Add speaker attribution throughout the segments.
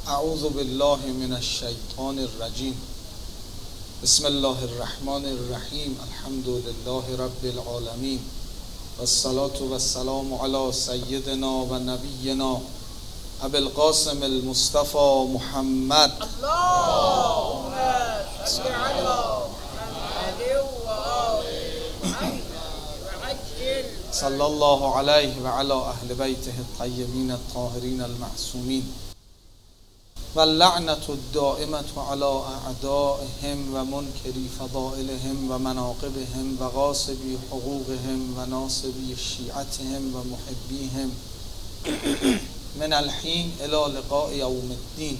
Speaker 1: اعوذ بالله من الشیطان الرجیم. بسم الله الرحمن الرحیم. الحمد لله رب العالمین والصلاة والسلام علی سیدنا و نبینا ابی القاسم المصطفى محمد.
Speaker 2: اللهم صل على محمد وآل محمد وعجل
Speaker 1: صلی الله علیه و علی اهل بیته الطیبین الطاهرین المعصومین و اللعنة الدائمة على اعدائهم و منکری فضائلهم و مناقبهم و غاصبی حقوقهم و ناصبی شیعتهم و محبیهم من الحین الی لقاء یوم الدین.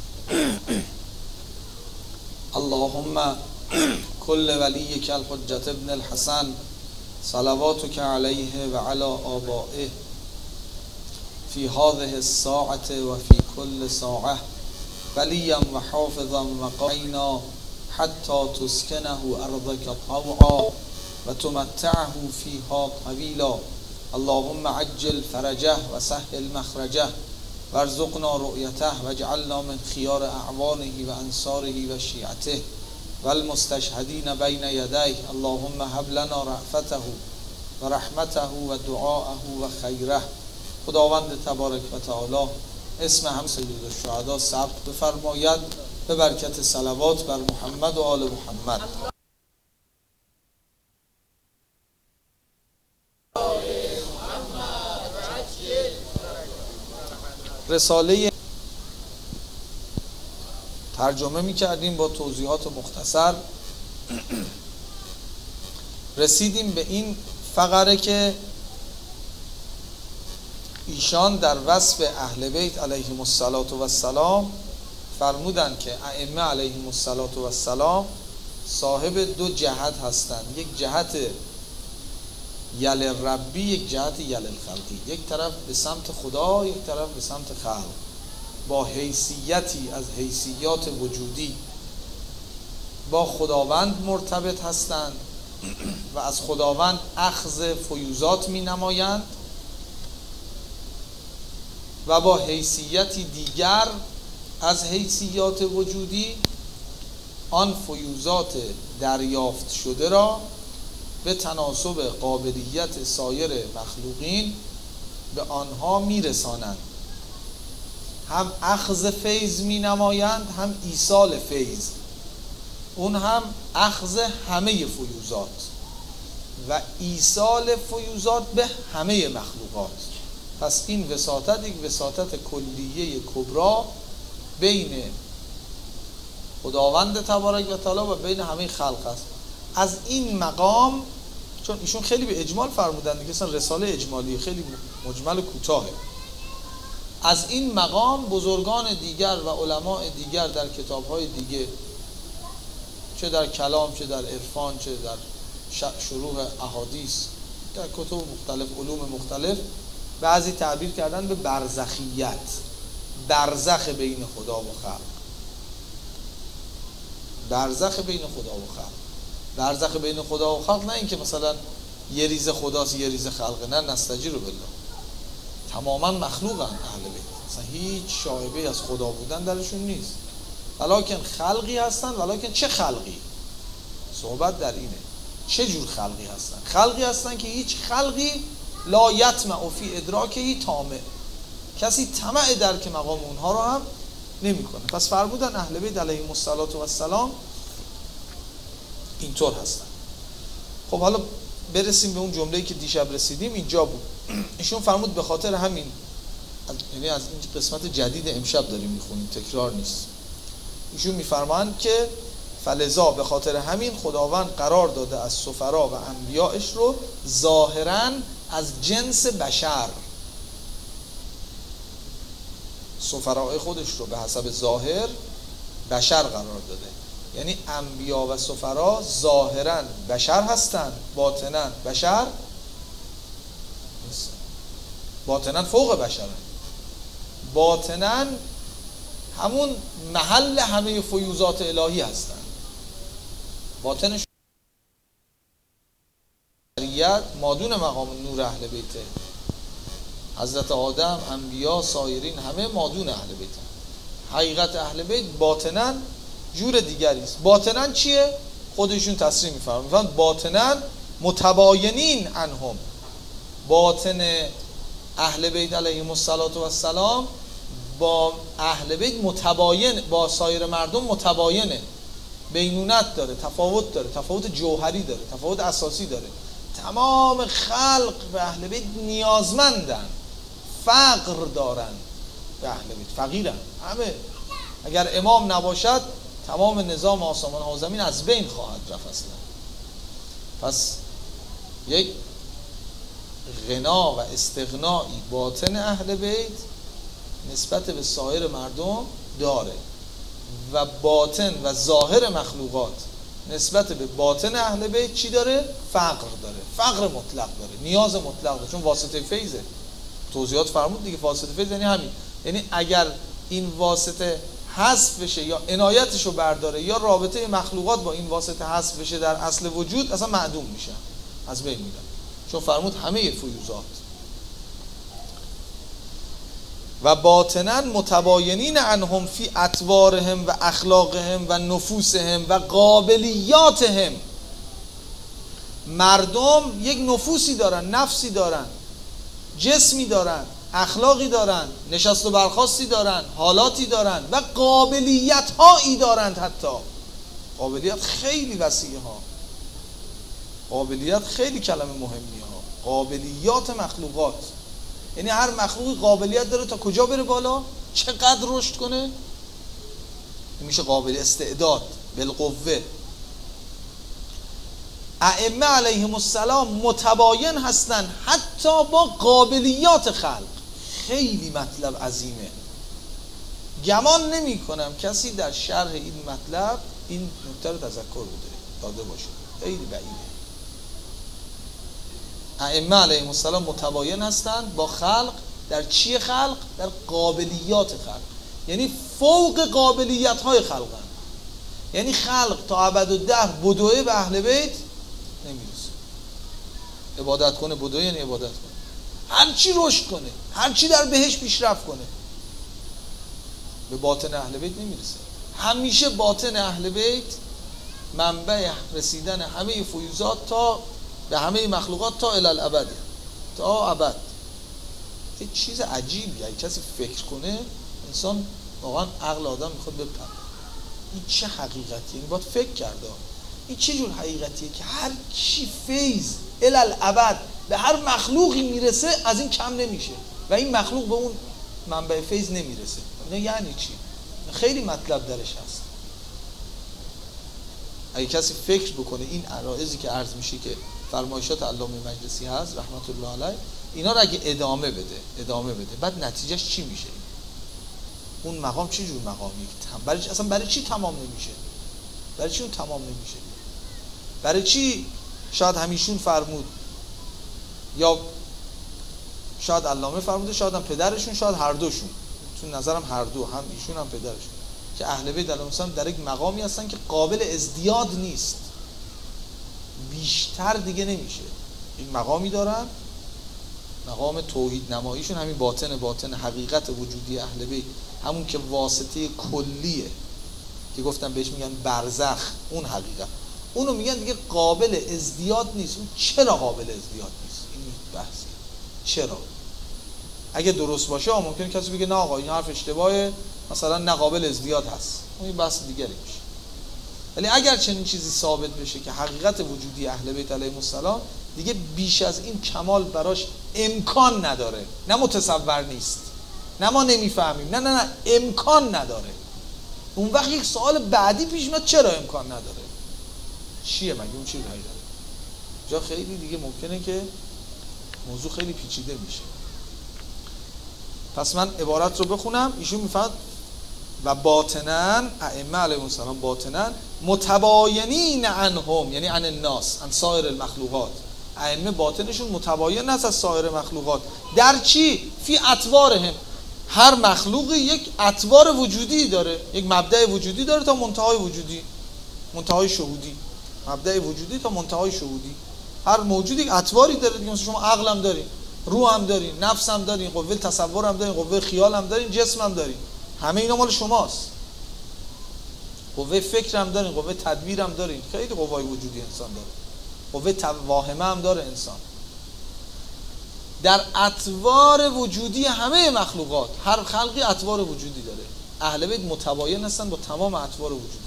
Speaker 1: اللهم کل ولیک الحجة ابن الحسن صلواتک علیه و علی آبائه فی هذه الساعة و فی کل ساعة ولیا و حافظا و قائنا حتی تسکنه ارضک طوعا و تمتعه فیها طویلا. اللهم عجل فرجه و سهل مخرجه و ارزقنا رؤیته و اجعلنا من خیار اعوانه و انصاره و شیعته و المستشهدین بین یدیه. اللهم هب لنا رأفته و رحمته و دعاءه و خیره. خداوند تبارک و تعالی اسم هم سید الشهدا ثبت بفرماید به برکت صلوات بر محمد و آل محمد. رساله ترجمه می کردیم با توضیحات مختصر. رسیدیم به این فقره که ایشان در وصف اهل بیت علیهم السلام فرمودند که ائمه علیهم السلام صاحب دو جهت هستند، یک جهت یل ربی، یک جهت یل الخلقی. یک طرف به سمت خدا، یک طرف به سمت خلق، با حیثیتی از حیثیات وجودی با خداوند مرتبط هستند و از خداوند اخذ فیوضات می نمایند و با حیثیتی دیگر از حیثیات وجودی آن فیوضات دریافت شده را به تناسب قابلیت سایر مخلوقین به آنها میرسانند. هم اخذ فیض می نمایند، هم ایصال فیض، اون هم اخذ همه فیوضات و ایصال فیوضات به همه مخلوقات. پس این وساطت یک وساطت کلیه کبرا بین خداوند تبارک و تعالی و بین همه خلق است. از این مقام، چون ایشون خیلی به اجمال فرمودن دیگه، اصلا رساله اجمالی خیلی مجمل و کوتاهه، از این مقام بزرگان دیگر و علماء دیگر در کتاب‌های دیگه، چه در کلام، چه در عرفان، چه در شروح احادیث، در کتب مختلف، علوم مختلف، بعضی تعبیر کردن به برزخیت، برزخ بین خدا و خلق، برزخ بین خدا و خلق. برزخ بین خدا و خلق نه این که مثلا یه ریز خداست یه ریز خلقه، نه، نستجیر بالله، تماما مخلوقن اهل بیت، مثلا هیچ شایبه از خدا بودن درشون نیست، ولکن خلقی هستن. ولکن چه خلقی؟ صحبت در اینه چه جور خلقی هستن. خلقی هستن که هیچ خلقی لا یطمع فی ادراکه طامع، کسی طمع درک مقام اونها رو هم نمیکنه. پس فرمودن اهل بیت علیهم السلام اینطور هستن. خب حالا برسیم به اون جمله‌ای که دیشب رسیدیم، اینجا بود. ایشون فرمود به خاطر همین، یعنی از این قسمت جدید امشب داریم میخونیم، تکرار نیست. ایشون میفرمایند که فلذا به خاطر همین خداوند قرار داده از سفرا و انبیاءش رو ظاهراً از جنس بشر، سفرای خودش رو به حسب ظاهر بشر قرار داده. یعنی انبیا و سفرا ظاهراً بشر هستند، باطناً بشر نیستند، باطناً فوق بشرن، باطناً همون محل همه فیوضات الهی هستند. باطنش شریعت مادون مقام نور اهل بیته، حضرت آدم، انبیا، سایرین همه مادون اهل بیت. حقیقت اهل بیت باطناً جور دیگری است. باطناً چیه؟ خودشون تصریح می‌فرمایند باطناً متباینین عنهم. باطن اهل بیت علیهم السلام با اهل بیت متباین، با سایر مردم متباینه، بینونت داره، تفاوت داره، تفاوت جوهری داره، تفاوت اساسی داره. تمام خلق به اهل بیت نیازمندن، فقر دارن، به اهل بیت فقیرن همه. اگر امام نباشد تمام نظام آسمان ها و زمین از بین خواهد رفت اصلا. پس یک غنا و استغنایی باطن اهل بیت نسبت به سایر مردم داره و باطن و ظاهر مخلوقات نسبت به باطن اهل بیت چی داره؟ فقر داره، فقر مطلق داره، نیاز مطلق داره، چون واسطه فیضه. توضیحات فرمود دیگه. واسطه فیض یعنی همین، یعنی اگر این واسطه حذف بشه یا عنایتشو برداره یا رابطه مخلوقات با این واسطه حذف بشه در اصل وجود، اصلا معدوم میشن، از بین میرن. چون فرمود همه فیوزات. و باطناً متباینین عنهم فی اطوارهم و اخلاقهم و نفوسهم و قابلیاتهم. مردم یک نفوسی دارن، نفسی دارن، جسمی دارن، اخلاقی دارن، نشست و برخاستی دارن، حالاتی دارن و قابلیت هایی دارند. حتی قابلیت خیلی وسیعه ها، قابلیت خیلی کلمه مهمی ها. قابلیات مخلوقات یعنی هر مخلوقی قابلیت داره تا کجا بره بالا، چقدر رشد کنه. میشه قابل استعداد بالقوه. ائمه علیهم السلام متباین هستن حتی با قابلیات خلق. خیلی مطلب عظیمه. گمان نمی کنم کسی در شرح این مطلب این نکته رو تذکر داده باشه. خیلی بعیده. ائمه علیهم السلام متباین هستند با خلق. در چی خلق؟ در قابلیات خلق. یعنی فوق قابلیت های خلقن. یعنی خلق تا ابدالدهر بدوه به اهل بیت نمیرسه. عبادت کنه بدوه یعنی عبادت کنه، هر چی رشد کنه، هر چی در بهش پیشرفت کنه، به باطن اهل بیت نمیرسه. همیشه باطن اهل بیت منبع رسیدن همه فیوزات تا به همه مخلوقات تا الالابد، تا ابد. یه چیز عجیبی. اگه کسی فکر کنه انسان واقعا عقل آدم میخواد بپره. این چه حقیقتیه؟ یعنی باید فکر کرده. این چه جور حقیقتیه که هر چی فیض الالابد به هر مخلوقی میرسه از این کم نمیشه و این مخلوق به اون منبع فیض نمیرسه. یعنی چی؟ خیلی مطلب درش هست. اگه کسی فکر بکنه این عرایضی که عرض میشه که فرمایشات علامه مجلسی هست رحمت الله علیه، اینا رو اگه ادامه بده بعد نتیجهش چی میشه؟ اون مقام چه جور مقامی؟ برای چی تمام نمیشه؟ برای چی اون تمام نمیشه؟ برای چی شاید همیشون فرمود یا شاید علامه فرموده، شاید هم پدرشون، شاید هر دوشون، چون نظرم هر دو، هم ایشون هم پدرشون، که اهل بیت علیهم السلام در یک مقامی هستن که قابل ازدیاد نیست، بیشتر دیگه نمیشه. این مقامی دارن، مقام توحید نماییشون همین باطن حقیقت وجودی اهل بیت، همون که واسطه کلیه که گفتم بهش میگن برزخ، اون حقیقت، اونو میگن دیگه قابل ازدیاد نیست. اون چرا قابل ازدیاد نیست؟ این بحثه. چرا؟ اگه درست باشه ممکنه کسی بگه نه آقا این حرف اشتباهه، مثلا نه قابل ازدیاد هست، اون بحث دیگری میشه. ولی اگر چنین چیزی ثابت بشه که حقیقت وجودی اهل بیت علیهم السلام دیگه بیش از این کمال براش امکان نداره. نه متصور نیست، نه ما نمیفهمیم، نه امکان نداره. اون وقت یک سوال بعدی پیش میاد چرا امکان نداره؟ چیه مگه اون چیه حقیقت؟ جا خیلی دیگه ممکنه که موضوع خیلی پیچیده میشه. پس من عبارت رو بخونم. ایشون میفرماد و باطناً ائمه علیهم السلام باطناً متباینین عنهم، یعنی عن الناس، عن سایر المخلوقات. ائمه باطنشون متباین است از سایر مخلوقات. در چی؟ فی اطوارهم. هر مخلوقی یک اطوار وجودی داره، یک مبدأ وجودی داره تا منتهای وجودی، منتهای شهودی، مبدأ وجودی تا منتهای شهودی. هر موجودی یک اطواری داره دیگه. مثلا شما عقل هم دارین، روح هم دارین، نفس هم دارین، قوه تصور هم دارین، قوه خیال هم دارین، جسم هم دارین. همه اینا مال شماست. قوه فکر هم دارین، قوه تدبیر هم دارین، خیلی قوای وجودی انسان داره، قوه واهمه هم داره انسان. در اطوار وجودی همه مخلوقات، هر خلقی اطوار وجودی داره. اهل بیت متباین هستن با تمام اطوار وجودی.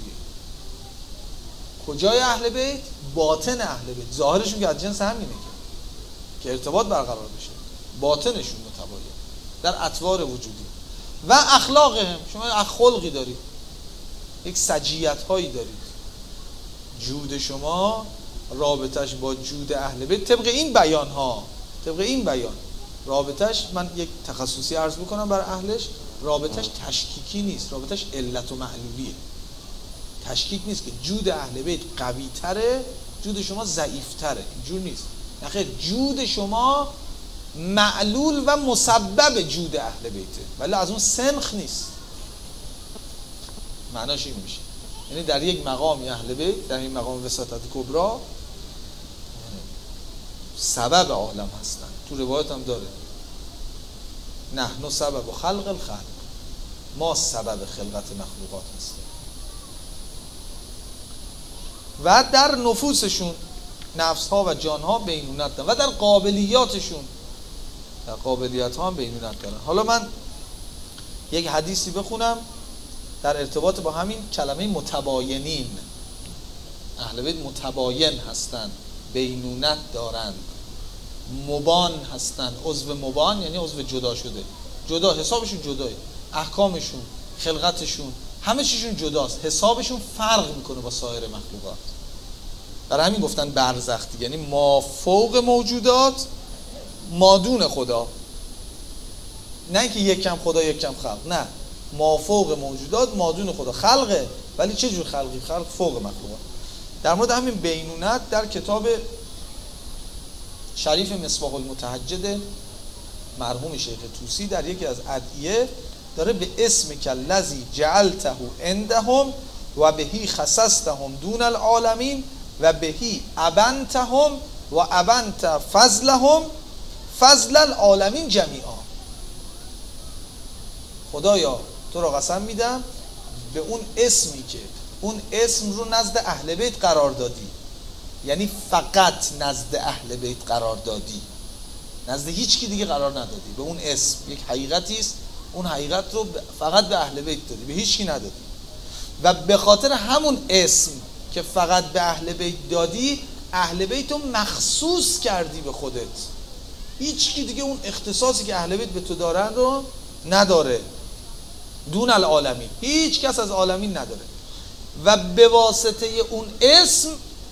Speaker 1: کجای اهل بیت؟ باطن اهل بیت. ظاهرشون که از جنس همینه که ارتباط برقرار بشه، باطنشون متباین در اطوار وجودی. و اخلاق هم، شما خلقی دارید، یک سجیت هایی دارید. جود شما رابطش با جود اهل بیت طبق این بیان ها، طبق این بیان رابطش، من یک تخصصی عرض بکنم برای اهلش، رابطش تشکیکی نیست، رابطش علت و معلولیه. تشکیک نیست که جود اهل بیت قوی تره، جود شما ضعیف تره، اینجور نیست. نخیر، جود شما معلول و مسبب جود اهل بیته، ولی از اون سنخ نیست. معناش این میشه، یعنی در یک مقام اهل بیت، در این مقام وساطت کبرا سبب عالم هستن. تو روایت هم داره نحن سبب خلق الخلق، ما سبب خلقت مخلوقات هستیم. و در نفوسشون، نفس ها و جان ها بینونت دارن و در قابلیاتشون، در قابلیت ها هم بینونت دارن. حالا من یک حدیثی بخونم در ارتباط با همین کلمه متباینین. اهل بیت متباین هستند، بینونت دارند، مبان هستند. عضو مبان یعنی عضو جدا شده، جدا، حسابشون جداه، احکامشون، خلقتشون، همه چیشون جداست، حسابشون فرق میکنه با سایر مخلوقات. برای همین گفتن برزخ، یعنی ما فوق موجودات ما دون خدا. نه اینکه یک کم خدا یک کم خلق، نه، ما فوق موجودات ما دون خدا. خلقه، ولی چه جور خلقی؟ خلق فوق مخلوقات. در مورد همین بینونت در کتاب شریف مصباح المتهجد مرحوم شیخ طوسی در یکی از ادعیه داره به اسم کالذی جعلته عندهم و بهی خصصتهم دون العالمین و بهی ابنتهم و ابنت فضلهم فضل العالمین جمیعا. خدایا تو را قسم میدم به اون اسمی که اون اسم رو نزد اهل بیت قرار دادی، یعنی فقط نزد اهل بیت قرار دادی، نزد هیچ کی دیگه قرار ندادی. به اون اسم یک حقیقتی است، اون حقیقت رو فقط به اهل بیت دادی، به هیچ کی ندادی. و به خاطر همون اسم که فقط به اهل بیت دادی، اهل بیت رو مخصوص کردی به خودت. هیچ کی دیگه اون اختصاصی که اهل بیت به تو دارن رو نداره. دون العالمین، هیچ کس از عالمین نداره. و به واسطه اون اسم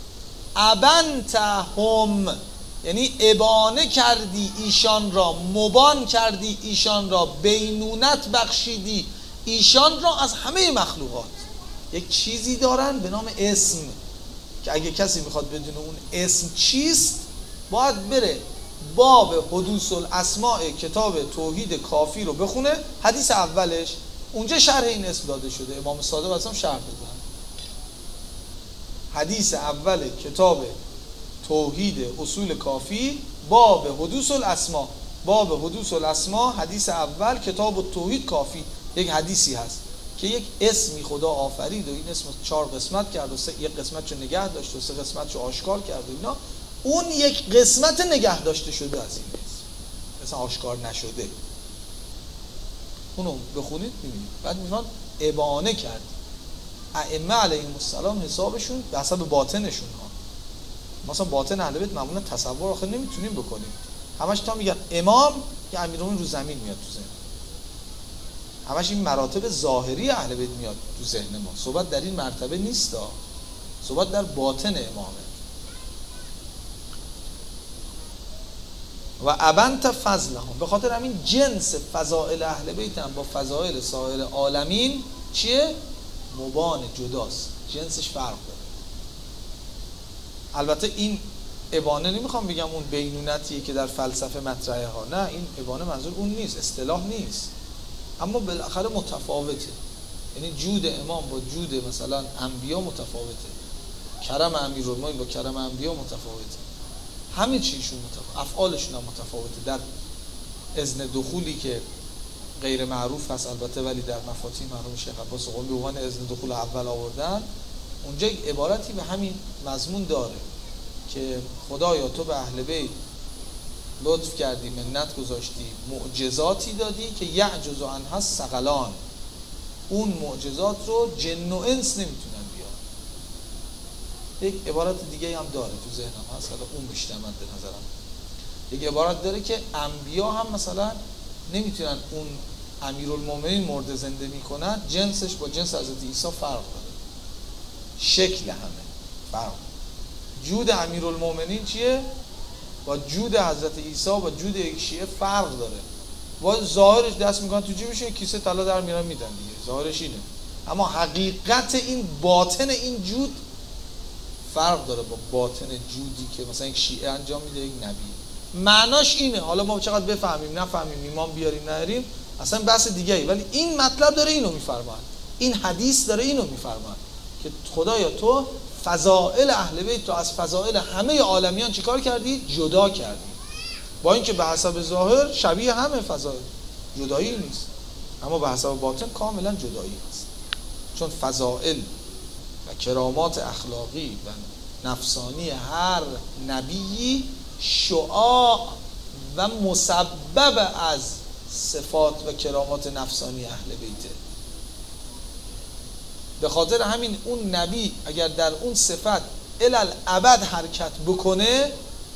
Speaker 1: ابنتهم، یعنی ابانه کردی ایشان را، مبان کردی ایشان را، بینونت بخشیدی ایشان را از همه مخلوقات. یک چیزی دارن به نام اسم که اگه کسی میخواد بدونه اون اسم چیست، باید بره باب حدوث الاسماء کتاب توحید کافی رو بخونه، حدیث اولش اونجا شرح این اسم داده شده. امام صادق اصلا شرح دادن. حدیث اول کتاب توحید اصول کافی، باب حدوث الاسماء، باب حدوث الاسماء، حدیث اول کتاب توحید کافی. یک حدیثی هست که یک اسمی خدا آفرید و این اسم 4 قسمت کرد و یک قسمتشو نگه داشت و 3 قسمتشو آشکار کرد و اینا. اون یک قسمت نگه داشته شده از این اسم، مثلا آشکار نشده. اونو بخونید میبینید. بعد میگن ابانه کرد. ائمه علیهم السلام حسابشون به حسب باطنشون ها. مثلا باطن اهل بیت معمولا تصور آخر نمیتونیم بکنیم. همش تا میگن امام که امیرالمومنین رو زمین میاد تو ذهن. همش این مراتب ظاهری اهل بیت میاد تو ذهن ما. صحبت در این مرتبه نیست، صحبت در باطن امامه. و ابنت فضلهم، به خاطر همین جنس فضائل اهل بیت هم با فضائل سایر عالمین چیه؟ مبان، جداست، جنسش فرق داره. البته این ابانه نمیخوام بگم اون بینونتیه که در فلسفه مطرحه ها، نه، این ابانه منظور اون نیست، اصطلاح نیست، اما بالاخره متفاوته. یعنی جود امام با جود مثلا انبیا متفاوته، کرم امیرالمومنین با کرم انبیا متفاوته، همه چیشون متفاوته، افعالشون هم متفاوته. در اذن دخولی که غیر معروف هست البته، ولی در مفاتیح مرحوم شیخ عباس قمی به عنوان اذن دخول اول آوردن. اونجا یک عبارتی به همین مضمون داره که خدایا تو به اهل بیت لطف کردی، منت گذاشتی، معجزاتی دادی که یعجز عنها الثقلان، اون معجزات رو جن و انس نمیتونن بیان. یک عبارت دیگه هم داره تو ذهنم هست، حالا اون بیشتر مد نظرم. یک عبارت داره که انبیا هم مثلا نمیتونن اون امیرالمومنین مرده زنده میکنن، جنسش با جنس حضرت عیسی فرق داره، شکل همه فرق. جود امیرالمومنین چیه؟ با جود حضرت عیسی با جود یک شیعه فرق داره. با ظاهرش دست میکنن تو جیبش کیسه طلا در میارن میدن دیگه، ظاهرش اینه، اما حقیقت این باطن این جود فرق داره با باطن جودی که مثلا یک شیعه انجام میده، یک نبی. معناش اینه، حالا ما چقدر بفهمیم نفهمیم، ایمان بیاریم نهاریم اصلا بحث دیگه ای، ولی این مطلب داره اینو میفرماید، این حدیث داره اینو میفرماید که خدایا تو فضائل اهل بیت رو از فضائل همه عالمیان چیکار کردی؟ جدا کردی. با اینکه به حسب ظاهر شبیه همه فضائل، جدایی نیست، اما به حسب باطن کاملا جدایی هست. چون فضائل و کرامات اخلاقی و نفسانی هر نبی شعاع و مسبب از صفات و کرامات نفسانی اهل بیته. به خاطر همین اون نبی اگر در اون صفت الالعبد حرکت بکنه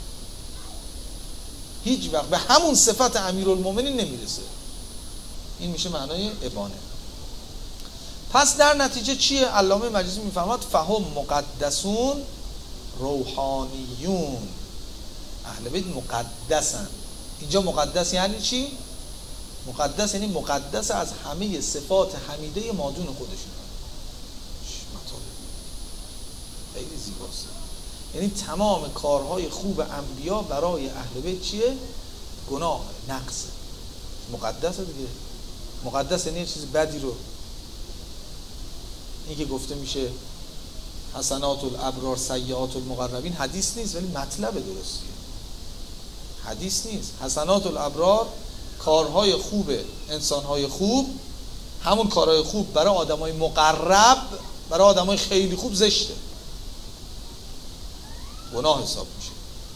Speaker 1: هیچ وقت به همون صفت امیرالمومنین نمیرسه. این میشه معنای ابانه. پس در نتیجه چیه؟ علامه مجلسی میفرماد فهم مقدسون روحانیون. اهل بیت مقدسن. اینجا مقدس یعنی چی؟ مقدس یعنی مقدس از همه صفات حمیده مادون خودشون. خیلی زیباست. یعنی تمام کارهای خوب انبیا برای اهل بیت چیه؟ گناه، نقص. مقدسه دیگه. مقدس یعنی چیز بدی رو، این که گفته میشه حسنات الابرار سیئات المقربین، حدیث نیست ولی مطلب درستیه. حدیث نیست. حسنات الابرار کارهای خوب انسانهای خوب، همون کارهای خوب برای آدمای مقرب، برای آدمای خیلی خوب زشته، گناه حساب میشه.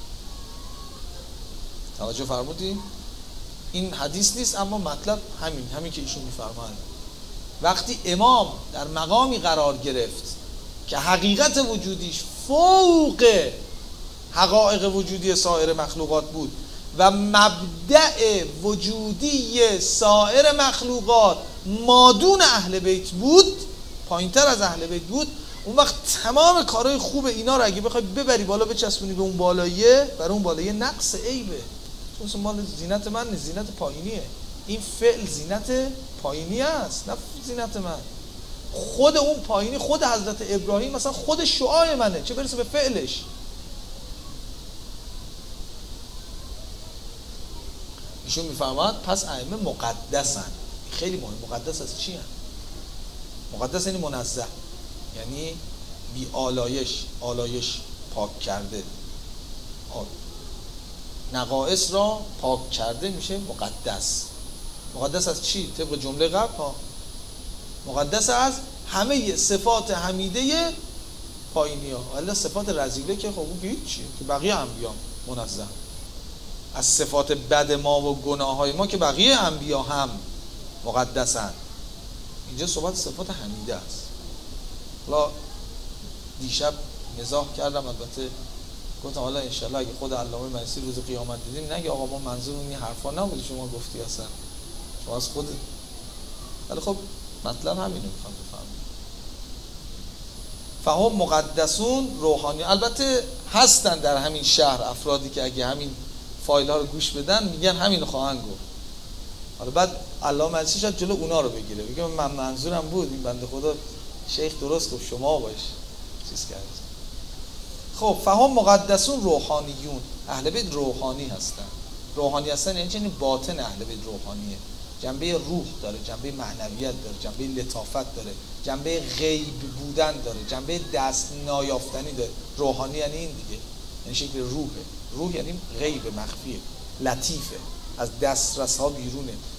Speaker 1: توجه فرمودین؟ این حدیث نیست اما مطلب همین که ایشون میفرمایند. وقتی امام در مقامی قرار گرفت که حقیقت وجودیش فوق حقایق وجودی سایر مخلوقات بود و مبدأ وجودی سایر مخلوقات مادون اهل بیت بود، پایینتر از اهل بیت بود، اون وقت تمام کارهای خوب اینا رو اگه بخوای ببری بالا بچسبونی به اون بالاییه، برای اون بالاییه نقص عیبه. چون مال زینت من نیست، زینت پایینیه. این فعل زینت پایینی است، نه زینت من. خود اون پایینی، خود حضرت ابراهیم مثلا خود شعاع منه، چه برسه به فعلش. ایشون میفرماد پس ائمه مقدسن. خیلی مهم. مقدس از چی هست؟ مقدس یعنی منزه، یعنی بی آلایش پاک کرده، نقائص را پاک کرده میشه مقدس. مقدس از چی؟ طبق جمله قبل مقدس از همه صفات حمیده پایینی ها. ولی صفات رذیله که خب اون هیچی، که بقیه انبیا منزه. از صفات بد ما و گناه های ما که بقیه انبیا هم مقدسن. اینجا صفات حمیده است. حالا دیشب مزاح کردم، البته گفتم حالا انشالله اگه خود علامه مجلسی روز قیامت دیدیم نگه آقا ما منظورمون این حرفا نبود شما گفتی اصلا، شما از خود. ولی خب مطلب همینو میخوام بفهمم. فهم مقدسون روحانی. البته هستن در همین شهر افرادی که اگه همین فایل ها رو گوش بدن میگن همین خواهند گفت. حالا بعد علامه مجلسی شاید جلو اونا رو بگیره، بگه من منظورم بود این بنده خدا شیخ درست گفت شما باش چیز کرد. خب فهم مقدسون روحانیون. اهل بیت روحانی هستن. روحانی هستن یعنی چنین باطن اهل بیت روحانیه، جنبه روح داره، جنبه معنویت داره، جنبه لطافت داره، جنبه غیب بودن داره، جنبه دست نایافتنی داره. روحانی یعنی این دیگه، یعنی شکل روحه. روح یعنی غیب، مخفیه، لطیفه، از دسترس ها بیرونه،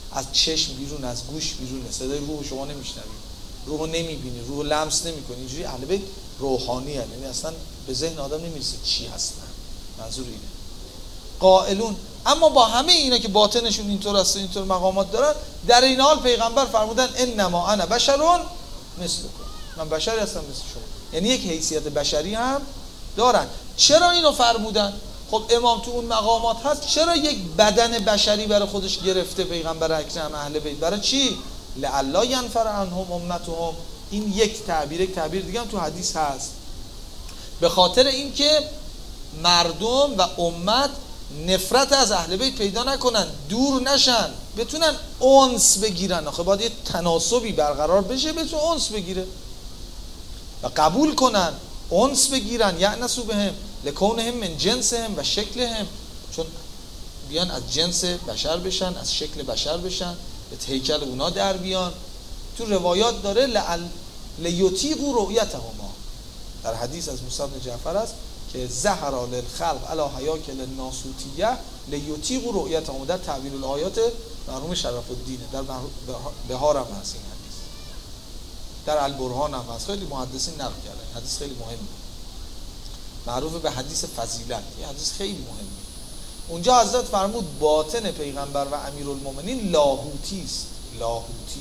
Speaker 1: از چشم بیرون، از گوش بیرونه، صدای روح شما نمیشنوید، روحو نمیبینی، روحو لمس نمیکنی. اینجوری اهل بیت روحانی هستند، یعنی اصلا به ذهن آدم نمیرسه چی هستن. منظور اینه. قائلون، اما با همه اینا که باطنشون اینطور است، اینطور مقامات دارن، در این حال پیغمبر فرمودن انما انا بشرون مثلکم، من بشری هستم مثل شما. یعنی یک حیثیت بشری هم دارن. چرا اینو فرمودن؟ خب امام تو اون مقامات هست، چرا یک بدن بشری برای خودش گرفته پیغمبر اکرم اهل بیت؟ برای چی؟ لعلا ینفر عنهم امتهم. این یک تعبیر دیگه هم تو حدیث هست، به خاطر اینکه مردم و امت نفرت از اهل بیت پیدا نکنن، دور نشن، بتونن انس بگیرن. آخه باید یه تناسبی برقرار بشه، بتون انس بگیره و قبول کنن، انس بگیرن. یعنسو بهم لکونهم من جنسهم و شکلهم، چون بیان از جنس بشر بشن، از شکل بشر بشن، به هیکل اونا در بیان. تو روایات داره لیطیقوا رؤیتهما، در حدیث از موسی بن جعفر است که ظهر للخلق علی هیاکل الناسوتیه لیطیقوا رؤیتهما، در تعبیر الآیات مرحوم شرف الدین در بهار هم هست این حدیث، در البرهان هم هست، خیلی محدثین نقل کردن. حدیث خیلی مهمه، معروف به حدیث فضیلت، این حدیث خیلی مهمه. اونجا حضرت فرمود باطن پیغمبر و امیرالمومنین لاهوتی است. لاهوتی،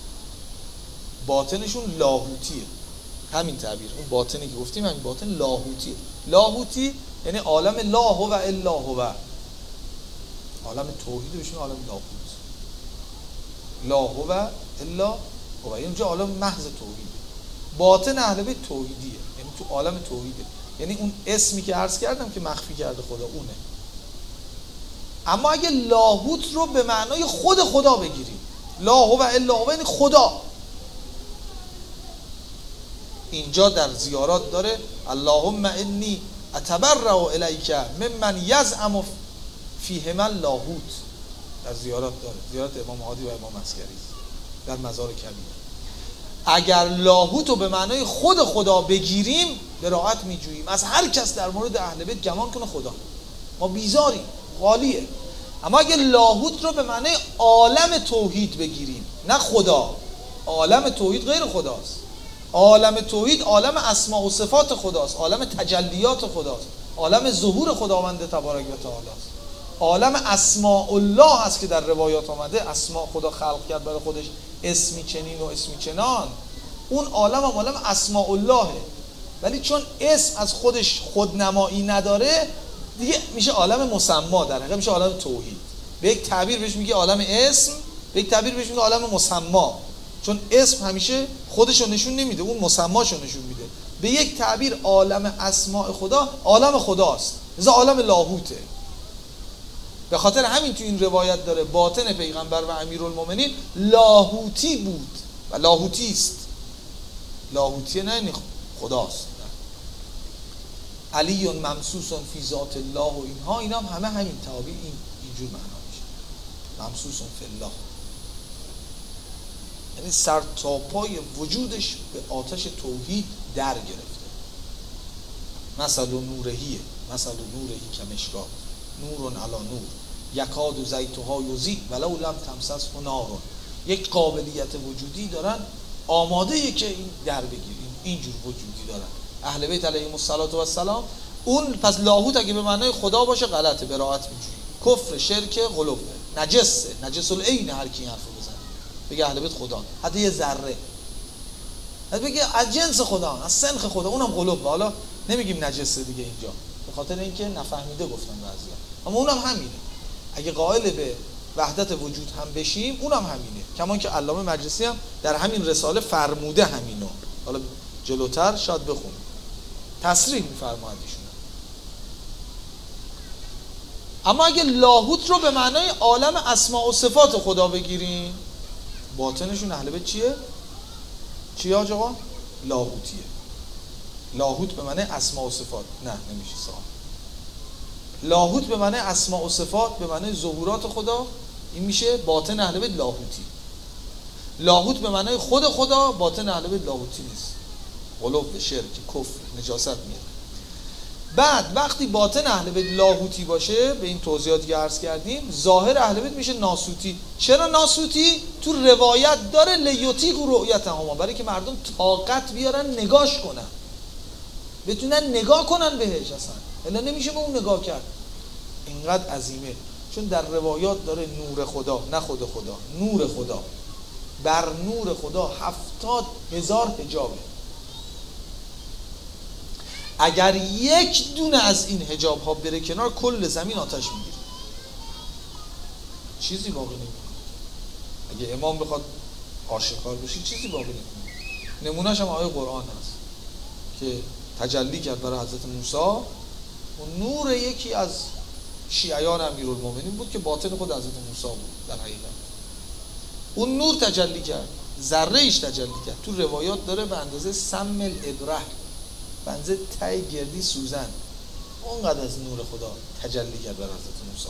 Speaker 1: باطنشون لاهوتیه، همین تعبیر. اون باطنی که گفتیم همین باطن لاهوتیه. لاهوتی یعنی عالم لا هو الا هو، عالم توحید بهش میگن عالم لاهوت. لا هو الا هو، یعنی اونجا عالم محض توحیده. باطن اهل بیت توحیدیه، یعنی تو عالم توحیده. یعنی اون اسمی که عرض کردم که مخفی کرده خدا اونه. اما اگه لاهوت رو به معنای خود خدا بگیریم، لا هو الا هو یعنی خدا، اینجا در زیارات داره اللهم انی اتبرأ الیک ممن یزعم فیهما اللاهوت، در زیارات داره، زیارت امام هادی و امام عسکری در مزار کبیر. اگر لاهوت رو به معنای خود خدا بگیریم براءت میجوییم از هر کس در مورد اهل بیت گمان کنه خدا، ما بیزاریم، غالیه. اما اگه لاهوت رو به معنای عالم توحید بگیریم، نه خدا، عالم توحید غیر خداست، عالم توحید عالم اسماء و صفات خداست، عالم تجلیات خداست، عالم ظهور خداوند تبارک و تعالی است، عالم اسماء الله هست که در روایات آمده اسماء خدا خلق کرد برای خودش، اسمی چنین و اسمی چنان. اون عالم هم عالم اسماء اللهه، ولی چون اسم از خودش خودنمایی نداره دیگه میشه عالم مسما، در حقیقت میشه عالم توحید. به یک تعبیر بهش میگه عالم اسم، به یک تعبیر بهش میگه عالم مسما، چون اسم همیشه خودشو نشون نمیده، اون مسماشو نشون میده. به یک تعبیر عالم اسماء خدا عالم خداست، لذا عالم لاهوته. به خاطر همین تو این روایت داره باطن پیغمبر و امیرالمومنین لاهوتی بود و لاهوتی است. لاهوتیه نه خداست. علی ممسوس فی ذات الله و اینها، اینا هم همه همین تعابیر اینجور معنا میشه. ممسوس فی الله یعنی سر تا پای وجودش به آتش توحید در گرفته. مثل نورهیه، مثل نورهی کمشکات نورون علی نور یکاد و زیتها یضیء ولو لم تمسسه نار. یک قابلیت وجودی دارن آماده که این در بگیریم، اینجور وجودی دارن اهل بیت علیهم السلام. اون پس لاهوت اگه به معنای خدا باشه غلطه، براءت میجویی، کفر، شرک، غلو، نجسه، نجس العین. هر کی حرفو بزنه بگه اهل بیت خدا، حتی یه ذره، حتی بگه از جنس خدا، از سنخ خدا، اونم غلو. حالا نمیگیم نجسه دیگه اینجا به خاطر اینکه نفهمیده گفتن بعضیا، اما اونم همینه. اگه قائل به وحدت وجود هم بشیم اونم همینه، کمان که علامه مجلسی هم در همین رساله فرموده همینو. حالا جلوتر شاید بخونیم تصریح می‌فرماید ایشون. اما اگه لاهوت رو به معنای عالم اسماء و صفات خدا بگیریم، باطنشون اهل بیت چیه آقا؟ لاهوتیه. لاهوت به معنای اسماء و صفات نه، نمیشه صاحب. لاهوت به معنای اسماء و صفات، به معنای ظهورات خدا، این میشه باطن اهل بیت لاهوتی. لاهوت به معنای خود خدا، باطن اهل بیت لاهوتی نیست. غلو، شرک، کفر، نجاست میاد. بعد وقتی باطن اهل بیت لاهوتی باشه، به این توضیحاتی که عرض کردیم، ظاهر اهل بیت میشه ناسوتی. چرا ناسوتی؟ تو روایت داره لیوتیق رؤیتهما، برای که مردم طاقت بیارن نگاش کنن، بتونن نگاه کنن بهش. اصلا الا نمیشه به اون نگاه کرد، اینقدر عظیمه. چون در روایات داره نور خدا، نه خود خدا، نور خدا. بر نور خدا 70,000 حجابه. اگر یک دونه از این حجاب ها بره کنار، کل زمین آتش میگیره، چیزی باقی نمیمونه. اگه امام بخواد آشکار بشه چیزی باقی نمیمونه. نمونهش هم آیه قرآن هست که تجلی کرد برای حضرت موسی. و نور یکی از شیعیان امیرالمومنین بود که باطن خود حضرت موسی بود در حقیقت. اون نور تجلی کرد، ذره ایش تجلی کرد. تو روایات داره به اندازه سم الابره، به اندازه ته گردی سوزن، اونقدر از نور خدا تجلی کرد بر حضرت موسی.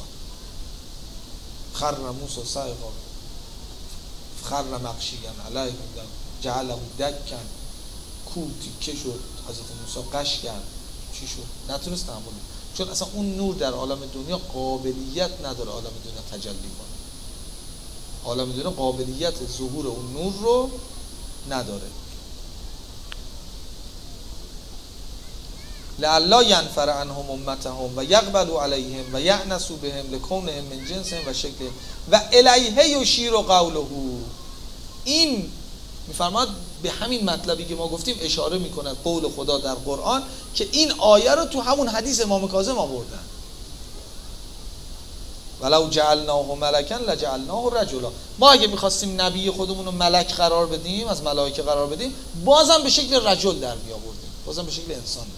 Speaker 1: خر موسی صاعقا خر مغشیا علیه جعله دکا، کو تیکه شد، حضرت موسی قش کرد. چی شد؟ نتونست تحمل، چون اصلا اون نور در عالم دنیا قابلیت نداره عالم دنیا تجلی کنه. عالم دنیا قابلیت ظهور اون نور رو نداره. لعلا ینفر عنهم امتهم و یقبلوا علیهم و یأنسوا بهم لکونهم من جنسهم و شکلهم و الیه یشیر قوله. این میفرماد به همین مطلبی که ما گفتیم اشاره میکنه قول خدا در قرآن، که این آیه رو تو همون حدیث امام کاظم آوردن. ولو جعلناه ملکا لجعلناه رجلا. ما اگه میخواستیم نبی خودمون رو ملک قرار بدیم، از ملائکه قرار بدیم، بازم به شکل رجل در می آوردیم، بازم به شکل انسان.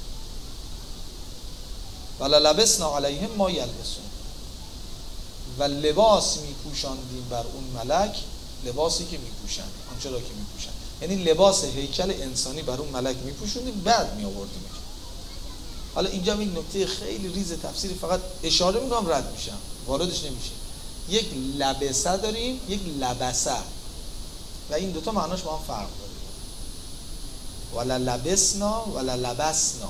Speaker 1: ولا لبسنا علیهم ما یلبسون. و لباس میپوشاندیم بر اون ملک، لباسی که میپوشن، آنچه را که میپوشن، یعنی لباس هیکل انسانی بر اون ملک میپوشوندیم، بعد میآوردیم. حالا اینجا این نکته خیلی ریز تفسیری فقط اشاره میکنم، رد میشم، واردش نمیشه. یک لبسه داریم، یک لبسه، و این دوتا معناش با هم فرق داره. ولا لبسنا ولا لبسنا،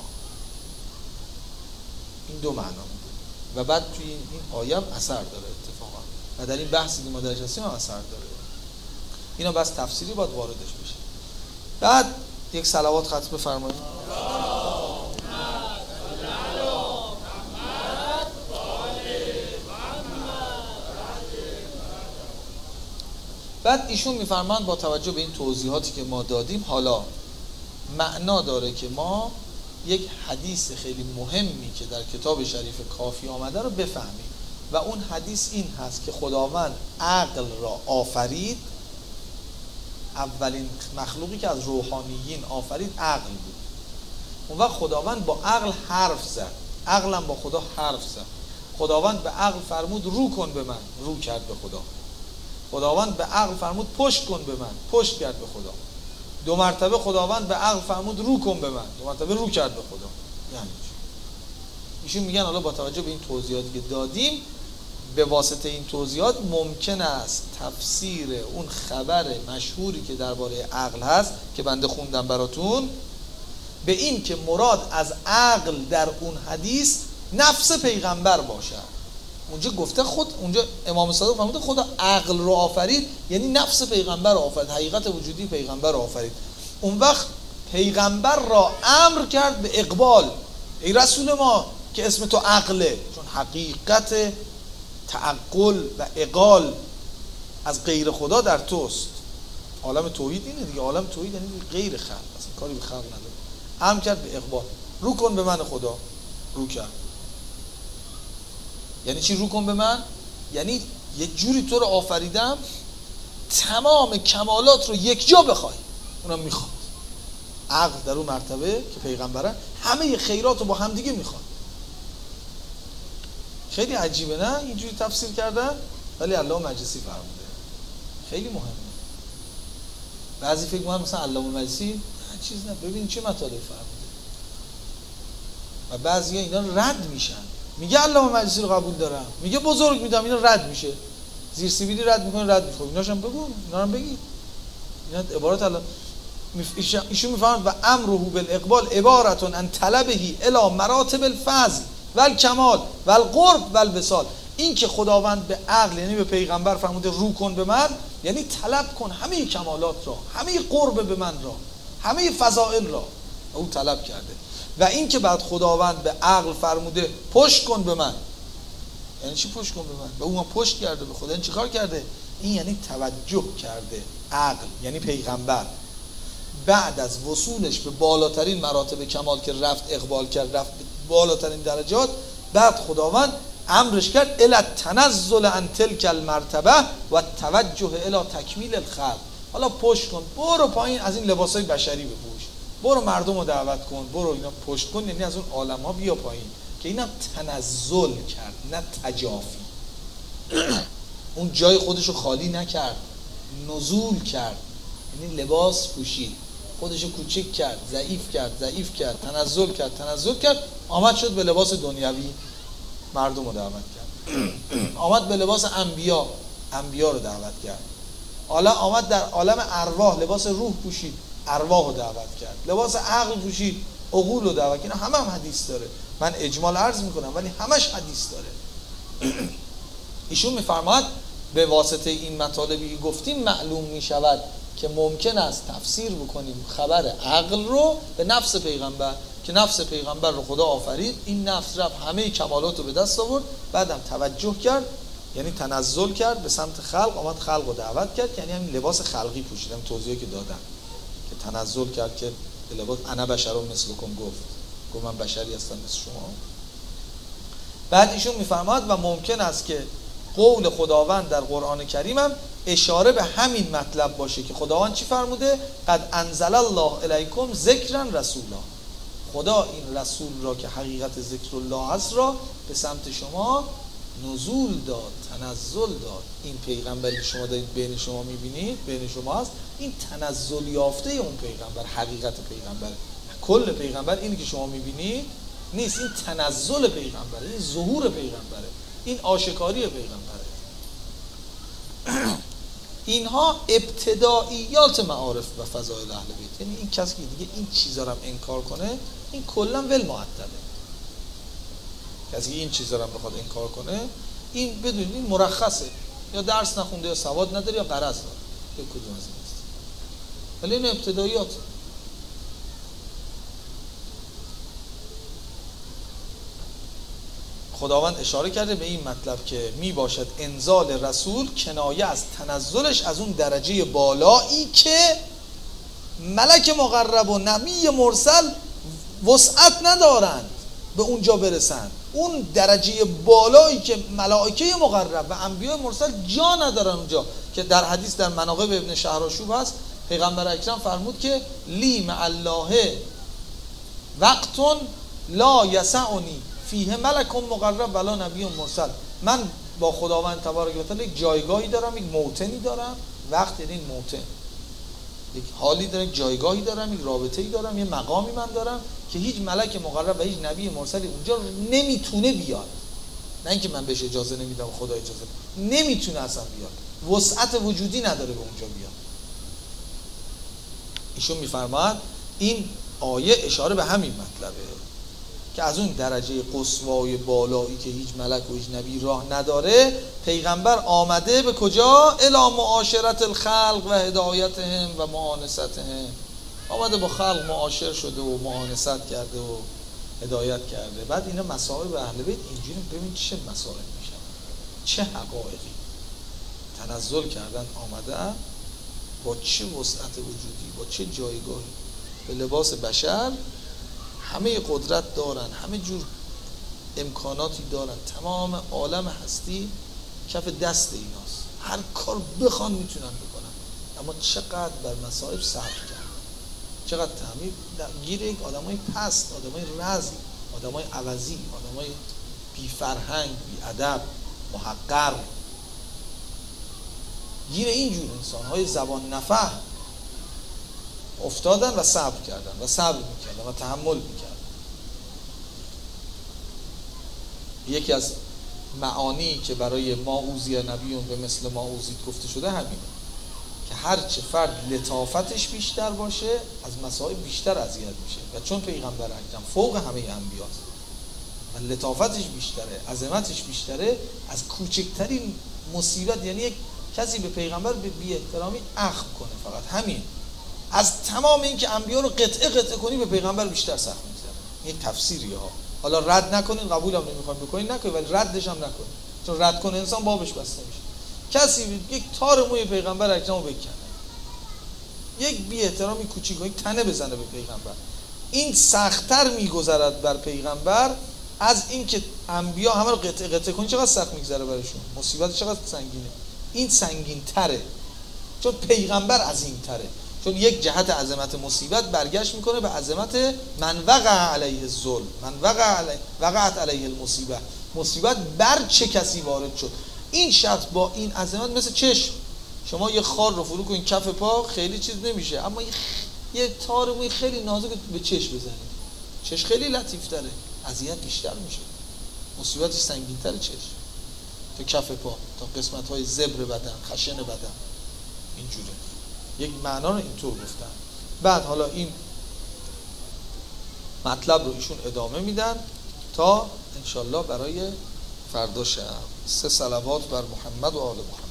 Speaker 1: این دو معنا میده. و بعد توی این آیه هم اثر داره اتفاقا، و در این بحثی که ما درش هستیم هم اثر داره. اینا بس تفسیری باید واردش بشه. بعد یک صلوات ختم بفرمایید. بعد ایشون میفرمایند با توجه به این توضیحاتی که ما دادیم، حالا معنا داره که ما یک حدیث خیلی مهمی که در کتاب شریف کافی آمده رو بفهمیم، و اون حدیث این هست که خداوند عقل را آفرید. اولین مخلوقی که از روحانیین آفرید عقل بود. اون وقت خداوند با عقل حرف زد، عقلم با خدا حرف زد. خداوند به عقل فرمود رو کن به من، رو کرد به خدا. خداوند به عقل فرمود پشت کن به من، پشت کرد به خدا. دو مرتبه خداوند به عقل فرمود رو کن به من، دو مرتبه رو کرد به خدا. یعنی ایشون میگن حالا با توجه به این توضیحاتی که دادیم، به واسطه این توضیحات ممکن است تفسیر اون خبر مشهوری که درباره عقل هست که بنده خوندم براتون، به این که مراد از عقل در اون حدیث نفس پیغمبر باشد. اونجا گفته خود، اونجا امام صادق فرموده خدا عقل رو آفرید، یعنی نفس پیغمبر رو آفرید، حقیقت وجودی پیغمبر رو آفرید. اون وقت پیغمبر را امر کرد به اقبال. ای رسول ما که اسم تو عقله، چون حقیقت تعقل و اقال از غیر خدا در توست. عالم توحید اینه دیگه، عالم توحید یعنی غیر خلق، اصلا کاری به خلق نداره. امر کرد به اقبال، رو کن به من خدا، رو کرد. یعنی چی رو کن به من؟ یعنی یک جوری تو رو آفریدم تمام کمالات رو یک جا بخوای، اونم میخواد. عقل در اون مرتبه که پیغمبرن همه خیرات رو با هم دیگه میخواد. خیلی عجیبه نه اینجوری تفسیر کردن، ولی علامه مجلسی فرموده خیلی مهمه. بعضی فکر می‌کنن مثلا علامه مجلسی چیز نه، ببین چه مطالبی فرموده. و بعضیا اینا رد میشن، میگه علامه مجلسی رو قبول دارم، میگه بزرگ میدم، اینا رد میشه. زیر سیبیلی رد میکنه، رد میکنه. ایناشم بگو، اینا هم بگی. اینا عبارات ایشون میفهمند و امره بالاقبال عبارتون عن طلبهی الی مراتب الفضل و الکمال و القرب و الوصال. این که خداوند به عقل یعنی به پیغمبر فرموده رو کن به من، یعنی طلب کن همه کمالات را، همه قرب به من را، همه فضائل را او طلب کرده. و این که بعد خداوند به عقل فرموده پشت کن به من، یعنی چی پشت کن به من؟ به اون پشت کرده به خدا. این چی کار کرده؟ این یعنی توجه کرده. عقل یعنی پیغمبر بعد از وصولش به بالاترین مراتب کمال که رفت اقبال کرد، رفت به بالاترین درجات، بعد خداوند امرش کرد الی التنزل عن تلک المرتبه و توجه الی تکمیل الخلق. حالا پشت کن، برو پایین از این لباسای بشری بپوش، برو مردم رو دعوت کن، برو اینا پشت کن، یعنی از اون عالم ها بیا پایین. که اینم تنزل کرد نه تجافی. اون جای خودش رو خالی نکرد، نزول کرد، یعنی لباس پوشید، خودش رو کوچک کرد، ضعیف کرد، تنزل کرد، آمد شد به لباس دنیوی، مردم رو دعوت کرد. آمد به لباس انبیا رو دعوت کرد. حالا آمد در عالم ارواح لباس روح پوشید، ارواح رو دعوت کرد. لباس عقل پوشید، عقول رو دعوت کرد. همه هم حدیث داره، من اجمال عرض میکنم ولی همش حدیث داره. ایشون میفرماد به واسطه این مطالبی که گفتیم معلوم میشود که ممکن است تفسیر بکنیم خبر عقل رو به نفس پیغمبر، که نفس پیغمبر رو خدا آفرید، این نفس رفت همه کمالات رو به دست آورد، بعدم توجه کرد یعنی تنزل کرد به سمت خلق، آمد خلق رو دعوت کرد، یعنی همین لباس خلقی پوشیدم توضیحی که دادم که تنزل کرد که لباس انا بشرم مثلکم گفت من بشری هستم مثل شما. بعد ایشون میفرماد و ممکن است که قول خداوند در قرآن کریم هم اشاره به همین مطلب باشه که خداوند چی فرموده؟ قد انزل الله الیکم ذکرا رسولا. خدا این رسول را که حقیقت ذکر الله هست را به سمت شما نزول داد، تنزل داد. این پیغمبری که شما دارید بین شما میبینید، بین شما هست، این تنزل یافته اون پیغمبر، حقیقت پیغمبر. کل پیغمبر اینی که شما میبینید نیست، این تنزل پیغمبره، این ظهور پیغمبره، این آشکاری پیغمبره. اینها ابتداییات معارف و فضائل اهل بیت. یعنی این کسی که دیگه این چیزا رو هم انکار کنه، این کلا ول معطله. کسی که این چیزا رو هم بخواد انکار کنه، این بدونید این مرخصه، یا درس نخونده یا سواد نداره یا غرض داره، یک کدوم از این است. ولی این ابتداییات. خداوند اشاره کرده به این مطلب که می باشد انزال رسول کنایه از تنزلش از اون درجه بالایی که ملک مقرب و نبی مرسل وسعت ندارند به اونجا برسند. اون درجه بالایی که ملائکه مقرب و انبیاء مرسل جا ندارن اونجا، که در حدیث در مناقب ابن شهرآشوب هست، پیغمبر اکرم فرمود که لی مع الله وقت لا یسعنی فیه ملک مقرب ولا نبی مرسل. من با خداوند تبارک و تعالی یک جایگاهی دارم، یک موطنی دارم. وقت یعنی این موطن، یک حالی دارم، یک جایگاهی دارم، یک رابطه‌ای دارم، یک مقامی من دارم که هیچ ملک مقرب و هیچ نبی مرسلی اونجا نمیتونه بیاد. نه اینکه من بهش اجازه نمیدم و خدا اجازه نمیتونه اصلا بیاد، وسعت وجودی نداره به اونجا بیاد. ایشون میفرماد این آیه اشاره به همین مطلبه که از اون درجه قصوای بالایی که هیچ ملک و هیچ نبی راه نداره، پیغمبر آمده به کجا؟ الی معاشرت الخلق و هدایتهم و معانستهم. آمده با خلق معاشر شده و معانست کرده و هدایت کرده. بعد اینا مسائل به اهل بیت اینجوری ببین چه مسائل میشن، چه حقایقی تنزل کردن، آمدن با چه وسعت وجودی، با چه جایگاهی، به لباس بشر، همه قدرت دارن، همه جور امکاناتی دارن، تمام عالم هستی کف دست ایناست، هر کار بخوان میتونن بکنن. اما چقدر بر مصائب صبر کرد، چقدر تحمیل گیر یک آدمای پست، آدمای رذل، آدمای عوضی، آدمای بی فرهنگ، بی ادب، محقر، گیر اینجور انسان‌های زبان نفهم افتادن و صبر کردن و صبر میکردن و تحمل میکردن. یکی از معانی که برای ما اوذی نبیون به مثل ما اوذید گفته شده همینه که هرچه فرد لطافتش بیشتر باشه از مصائب بیشتر اذیت میشه و چون پیغمبر اکرم فوق همه انبیاست و لطافتش بیشتره، عظمتش بیشتره، از کوچکترین مصیبت، یعنی یک کسی به پیغمبر به بی احترامی اخم کنه، فقط همین، از تمام این که انبیا رو قطعه کنی به پیغمبر بیشتر سخت می‌گذره. این تفسیریه ها. حالا رد نکنین، قبول هم نمی‌خواید بکنین نکنید، ولی ردش هم نکنید، چون رد کنه انسان بابش بسته میشه. کسی یک تار موی پیغمبر اکرمو بکنه، یک بی احترامی کوچیک، یک تنه بزنه به پیغمبر، این سخت‌تر می‌گذرد بر پیغمبر از این که انبیا همه رو قطعه کنی. چقدر سخت می‌گذره براشون، مصیبت چقدر سنگینه. این سنگین‌تره چون پیغمبر عظیم‌تره، چون یک جهت عظمت مصیبت برگشت میکنه به عظمت من وقع علیه الظلم، من وقعت علیه المصیبه، مصیبت بر چه کسی وارد شد. این شرط با این عظمت مثل چشم، شما یه خار رو فرو کنین کف پا خیلی چیز نمیشه، اما یه تار موی خیلی نازک به چشم بزنید، چشم خیلی لطیف تره، اذیت بیشتر میشه، مصیبتش سنگین تره چشم تا کف پا، تا قسمت های زبر بدن، خشن بدن. اینجوره یک معنا رو اینطور گفتن. بعد حالا این مطلب رو ایشون ادامه میدن تا انشالله برای فردا شب. 3 صلوات بر محمد و آل محمد.